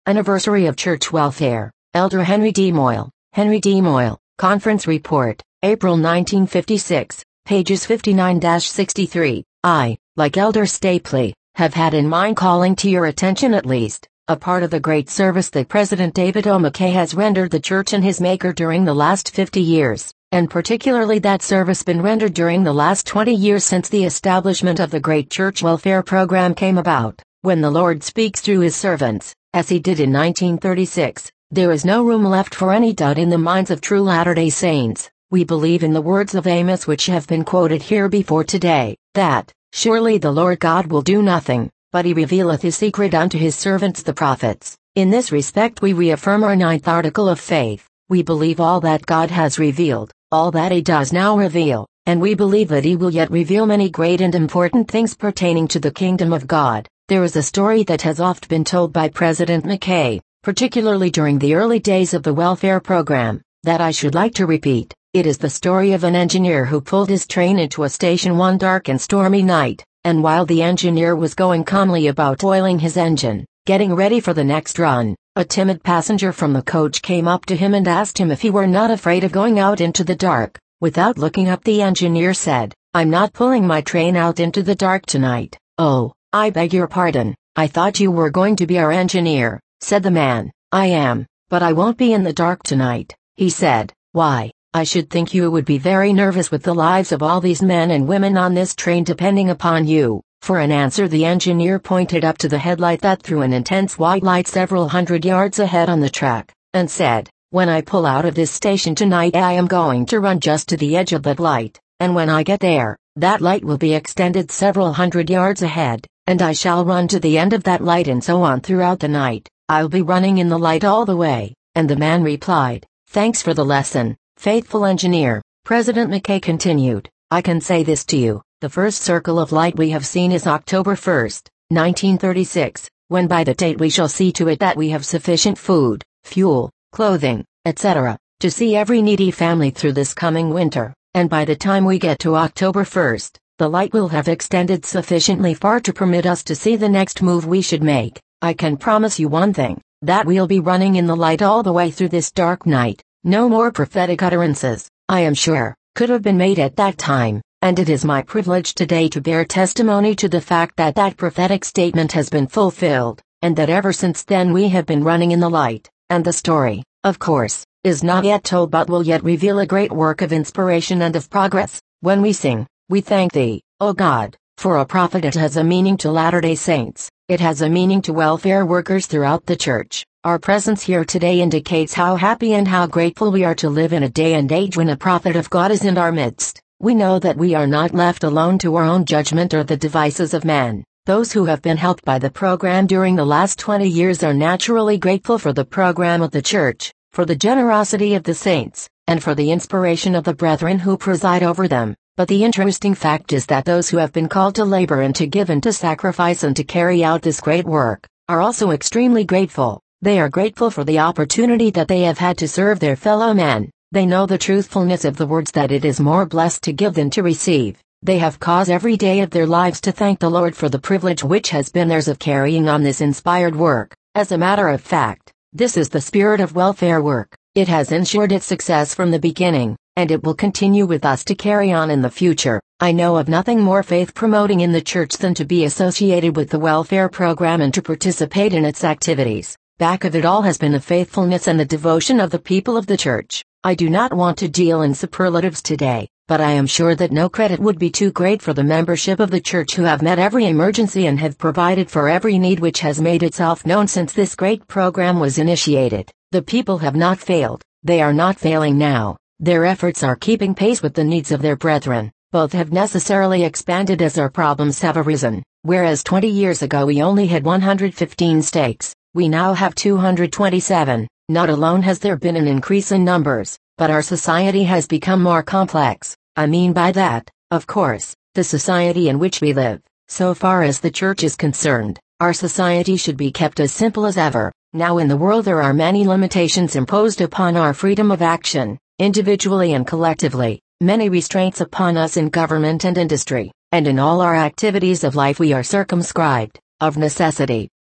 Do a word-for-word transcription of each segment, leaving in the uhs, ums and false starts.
Anniversary of Church Welfare, Elder Henry D. Moyle. Henry D. Moyle, Conference Report, April nineteen fifty-six, pages fifty-nine to sixty-three. I, like Elder Stapley, have had in mind calling to your attention at least a part of the great service that President David O. McKay has rendered the church and his maker during the last fifty years, and particularly that service been rendered during the last twenty years since the establishment of the great church welfare program came about. When the Lord speaks through his servants, as he did in nineteen thirty-six, there is no room left for any doubt in the minds of true Latter-day Saints. We believe in the words of Amos which have been quoted here before today, that, surely the Lord God will do nothing, but he revealeth his secret unto his servants the prophets. In this respect we reaffirm our ninth article of faith. We believe all that God has revealed, all that he does now reveal, and we believe that he will yet reveal many great and important things pertaining to the kingdom of God. There is a story that has oft been told by President McKay, particularly during the early days of the welfare program, that I should like to repeat. It is the story of an engineer who pulled his train into a station one dark and stormy night, and while the engineer was going calmly about oiling his engine, getting ready for the next run, a timid passenger from the coach came up to him and asked him if he were not afraid of going out into the dark. Without looking up, the engineer said, "I'm not pulling my train out into the dark tonight." "Oh, I beg your pardon, I thought you were going to be our engineer," said the man. "I am, but I won't be in the dark tonight," he said. "Why? I should think you would be very nervous with the lives of all these men and women on this train depending upon you." For an answer, the engineer pointed up to the headlight that threw an intense white light several hundred yards ahead on the track, and said, "When I pull out of this station tonight, I am going to run just to the edge of that light, and when I get there, that light will be extended several hundred yards ahead, and I shall run to the end of that light, and so on throughout the night. I'll be running in the light all the way." And the man replied, "Thanks for the lesson, faithful engineer." President McKay continued, "I can say this to you, the first circle of light we have seen is October first, nineteen thirty-six, when by that date we shall see to it that we have sufficient food, fuel, clothing, et cetera, to see every needy family through this coming winter, and by the time we get to October first, the light will have extended sufficiently far to permit us to see the next move we should make. I can promise you one thing, that we'll be running in the light all the way through this dark night. No more prophetic utterances, I am sure, could have been made at that time, and it is my privilege today to bear testimony to the fact that that prophetic statement has been fulfilled, and that ever since then we have been running in the light, and the story, of course, is not yet told but will yet reveal a great work of inspiration and of progress. When we sing, "We thank thee, O God," for a prophet, it has a meaning to Latter-day Saints, it has a meaning to welfare workers throughout the church. Our presence here today indicates how happy and how grateful we are to live in a day and age when a prophet of God is in our midst. We know that we are not left alone to our own judgment or the devices of man. Those who have been helped by the program during the last twenty years are naturally grateful for the program of the church, for the generosity of the saints, and for the inspiration of the brethren who preside over them. But the interesting fact is that those who have been called to labor and to give and to sacrifice and to carry out this great work, are also extremely grateful. They are grateful for the opportunity that they have had to serve their fellow men. They know the truthfulness of the words that it is more blessed to give than to receive. They have cause every day of their lives to thank the Lord for the privilege which has been theirs of carrying on this inspired work. As a matter of fact, this is the spirit of welfare work. It has ensured its success from the beginning, and it will continue with us to carry on in the future. I know of nothing more faith-promoting in the church than to be associated with the welfare program and to participate in its activities. Back of it all has been the faithfulness and the devotion of the people of the church. I do not want to deal in superlatives today, but I am sure that no credit would be too great for the membership of the church who have met every emergency and have provided for every need which has made itself known since this great program was initiated. The people have not failed, they are not failing now. Their efforts are keeping pace with the needs of their brethren. Both have necessarily expanded as our problems have arisen. Whereas twenty years ago we only had one hundred fifteen stakes, we now have two hundred twenty-seven. Not alone has there been an increase in numbers, but our society has become more complex. I mean by that, of course, the society in which we live. So far as the church is concerned, our society should be kept as simple as ever. Now in the world there are many limitations imposed upon our freedom of action, individually and collectively, many restraints upon us in government and industry, and in all our activities of life we are circumscribed, of necessity.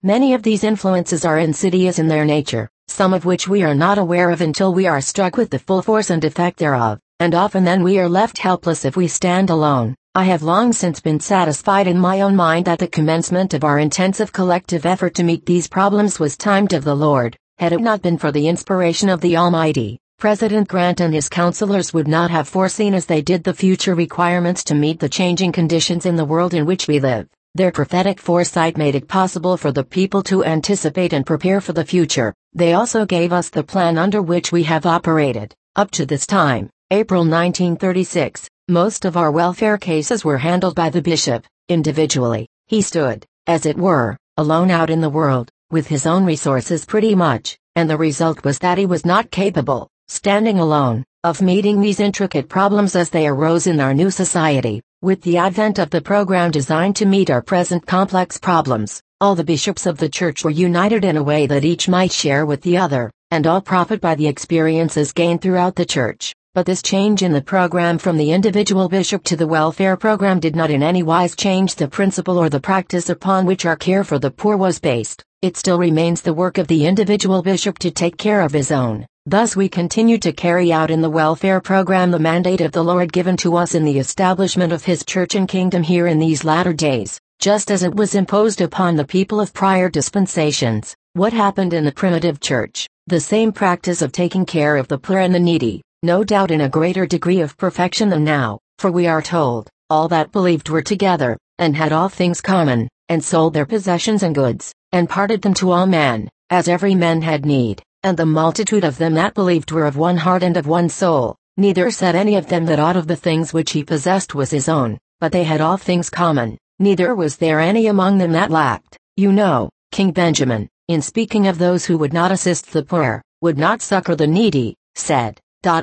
Many of these influences are insidious in their nature, some of which we are not aware of until we are struck with the full force and effect thereof, and often then we are left helpless if we stand alone. I have long since been satisfied in my own mind that the commencement of our intensive collective effort to meet these problems was timed of the Lord. Had it not been for the inspiration of the Almighty, President Grant and his counselors would not have foreseen as they did the future requirements to meet the changing conditions in the world in which we live. Their prophetic foresight made it possible for the people to anticipate and prepare for the future. They also gave us the plan under which we have operated. Up to this time, April nineteen thirty-six, most of our welfare cases were handled by the bishop, individually. He stood, as it were, alone out in the world, with his own resources pretty much, and the result was that he was not capable, standing alone, of meeting these intricate problems as they arose in our new society. With the advent of the program designed to meet our present complex problems, all the bishops of the church were united in a way that each might share with the other, and all profit by the experiences gained throughout the church. But this change in the program from the individual bishop to the welfare program did not in any wise change the principle or the practice upon which our care for the poor was based. It still remains the work of the individual bishop to take care of his own. Thus we continue to carry out in the welfare program the mandate of the Lord given to us in the establishment of His church and kingdom here in these latter days, just as it was imposed upon the people of prior dispensations. What happened in the primitive church? The same practice of taking care of the poor and the needy, no doubt in a greater degree of perfection than now, for we are told, all that believed were together, and had all things common, and sold their possessions and goods, and parted them to all men, as every man had need. And the multitude of them that believed were of one heart and of one soul. Neither said any of them that aught of the things which he possessed was his own, but they had all things common. Neither was there any among them that lacked. You know, King Benjamin, in speaking of those who would not assist the poor, would not succor the needy, said,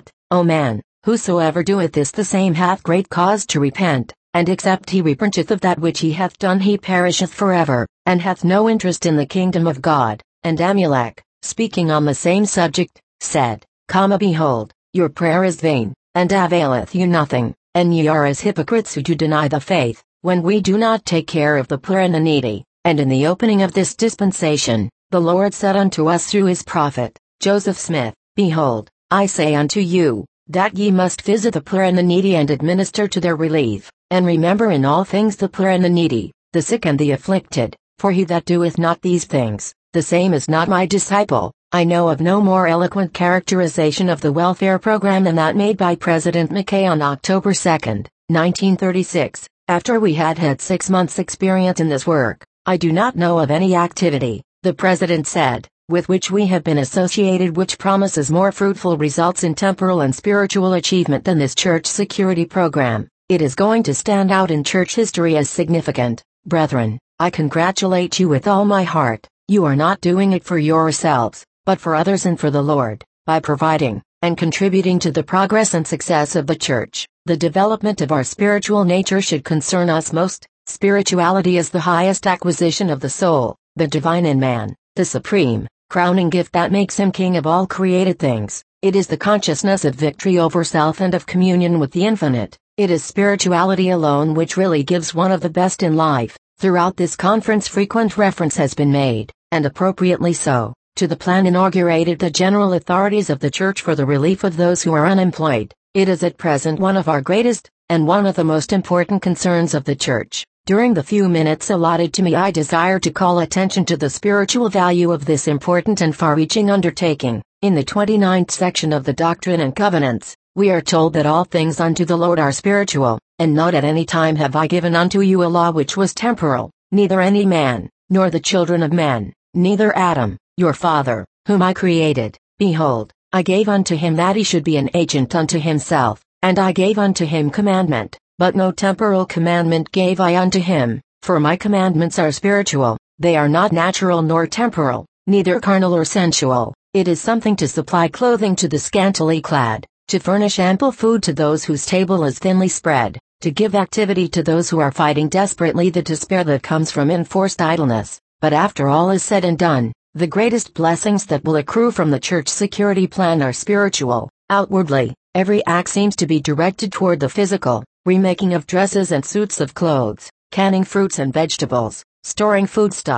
O man, whosoever doeth this the same hath great cause to repent, and except he repenteth of that which he hath done he perisheth forever, and hath no interest in the kingdom of God. And Amulek, speaking on the same subject, said, Comma behold, your prayer is vain, and availeth you nothing, and ye are as hypocrites who do deny the faith, when we do not take care of the poor and the needy. And in the opening of this dispensation, the Lord said unto us through his prophet, Joseph Smith, Behold, I say unto you, that ye must visit the poor and the needy and administer to their relief, and remember in all things the poor and the needy, the sick and the afflicted, for he that doeth not these things, the same is not my disciple. I know of no more eloquent characterization of the welfare program than that made by President McKay on October second, nineteen thirty-six, after we had had six months' experience in this work. I do not know of any activity, the President said, with which we have been associated which promises more fruitful results in temporal and spiritual achievement than this church security program. It is going to stand out in church history as significant. Brethren, I congratulate you with all my heart. You are not doing it for yourselves, but for others and for the Lord, by providing and contributing to the progress and success of the church. The development of our spiritual nature should concern us most. Spirituality is the highest acquisition of the soul, the divine in man, the supreme, crowning gift that makes him king of all created things. It is the consciousness of victory over self and of communion with the infinite. It is spirituality alone which really gives one of the best in life. Throughout this conference frequent reference has been made, and appropriately so, to the plan inaugurated the general authorities of the Church for the relief of those who are unemployed. It is at present one of our greatest, and one of the most important concerns of the Church. During the few minutes allotted to me I desire to call attention to the spiritual value of this important and far-reaching undertaking. In the twenty-ninth section of the Doctrine and Covenants, we are told that all things unto the Lord are spiritual, and not at any time have I given unto you a law which was temporal, neither any man, nor the children of men, neither Adam, your father, whom I created. Behold, I gave unto him that he should be an agent unto himself, and I gave unto him commandment, but no temporal commandment gave I unto him, for my commandments are spiritual, they are not natural nor temporal, neither carnal or sensual. It is something to supply clothing to the scantily clad, to furnish ample food to those whose table is thinly spread, to give activity to those who are fighting desperately the despair that comes from enforced idleness. But after all is said and done, the greatest blessings that will accrue from the church security plan are spiritual. Outwardly, every act seems to be directed toward the physical, remaking of dresses and suits of clothes, canning fruits and vegetables, storing foodstuffs,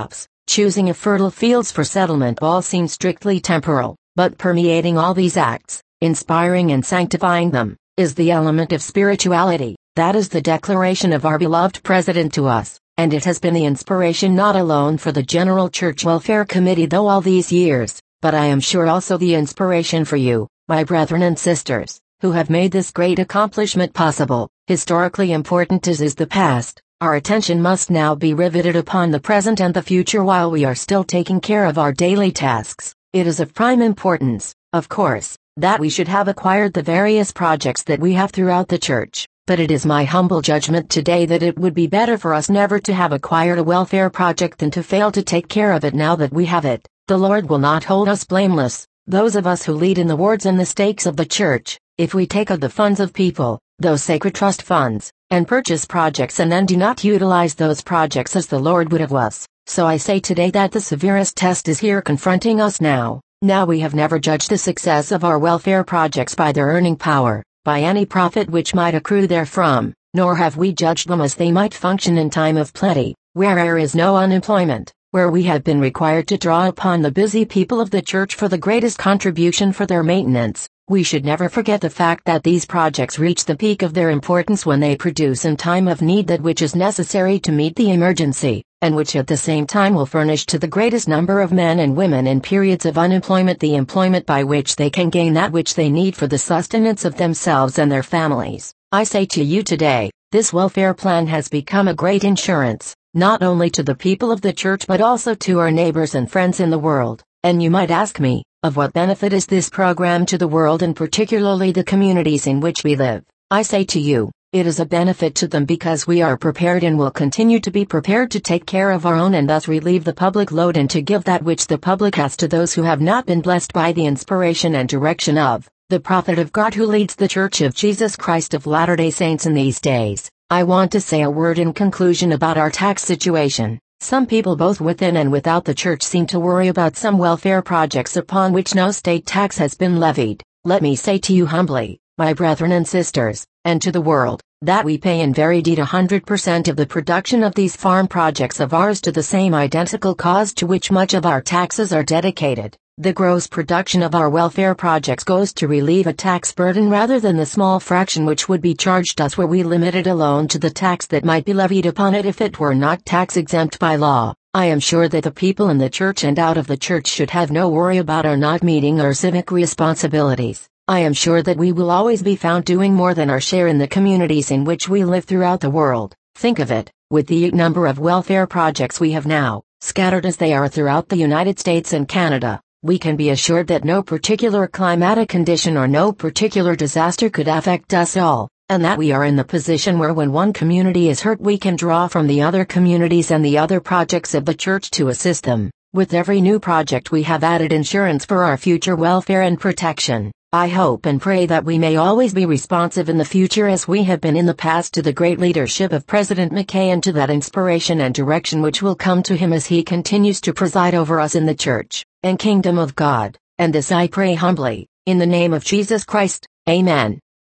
choosing a fertile fields for settlement all seem strictly temporal, but permeating all these acts, inspiring and sanctifying them, is the element of spirituality. That is the declaration of our beloved President to us, and it has been the inspiration not alone for the General Church Welfare Committee though all these years, but I am sure also the inspiration for you, my brethren and sisters, who have made this great accomplishment possible. Historically important as is the past, our attention must now be riveted upon the present and the future while we are still taking care of our daily tasks. It is of prime importance, of course, that we should have acquired the various projects that we have throughout the church, but it is my humble judgment today that it would be better for us never to have acquired a welfare project than to fail to take care of it now that we have it. The Lord will not hold us blameless, those of us who lead in the wards and the stakes of the church, if we take of the funds of people, those sacred trust funds, and purchase projects and then do not utilize those projects as the Lord would have us. So I say today that the severest test is here confronting us now. Now we have never judged the success of our welfare projects by their earning power, by any profit which might accrue therefrom, nor have we judged them as they might function in time of plenty, where there is no unemployment, where we have been required to draw upon the busy people of the church for the greatest contribution for their maintenance. We should never forget the fact that these projects reach the peak of their importance when they produce in time of need that which is necessary to meet the emergency, and which at the same time will furnish to the greatest number of men and women in periods of unemployment the employment by which they can gain that which they need for the sustenance of themselves and their families. I say to you today, this welfare plan has become a great insurance, not only to the people of the church but also to our neighbors and friends in the world. And you might ask me, of what benefit is this program to the world and particularly the communities in which we live? I say to you, it is a benefit to them because we are prepared and will continue to be prepared to take care of our own and thus relieve the public load and to give that which the public has to those who have not been blessed by the inspiration and direction of the prophet of God who leads the Church of Jesus Christ of Latter-day Saints in these days. I want to say a word in conclusion about our tax situation. Some people both within and without the church seem to worry about some welfare projects upon which no state tax has been levied. Let me say to you humbly, my brethren and sisters, and to the world, that we pay in very deed one hundred percent of the production of these farm projects of ours to the same identical cause to which much of our taxes are dedicated. The gross production of our welfare projects goes to relieve a tax burden rather than the small fraction which would be charged us were we limited alone to the tax that might be levied upon it if it were not tax exempt by law. I am sure that the people in the church and out of the church should have no worry about our not meeting our civic responsibilities. I am sure that we will always be found doing more than our share in the communities in which we live throughout the world. Think of it, with the number of welfare projects we have now, scattered as they are throughout the United States and Canada, we can be assured that no particular climatic condition or no particular disaster could affect us all, and that we are in the position where when one community is hurt we can draw from the other communities and the other projects of the church to assist them. With every new project we have added insurance for our future welfare and protection. I hope and pray that we may always be responsive in the future as we have been in the past to the great leadership of President McKay and to that inspiration and direction which will come to him as he continues to preside over us in the church and kingdom of God. And this I pray humbly, in the name of Jesus Christ. Amen.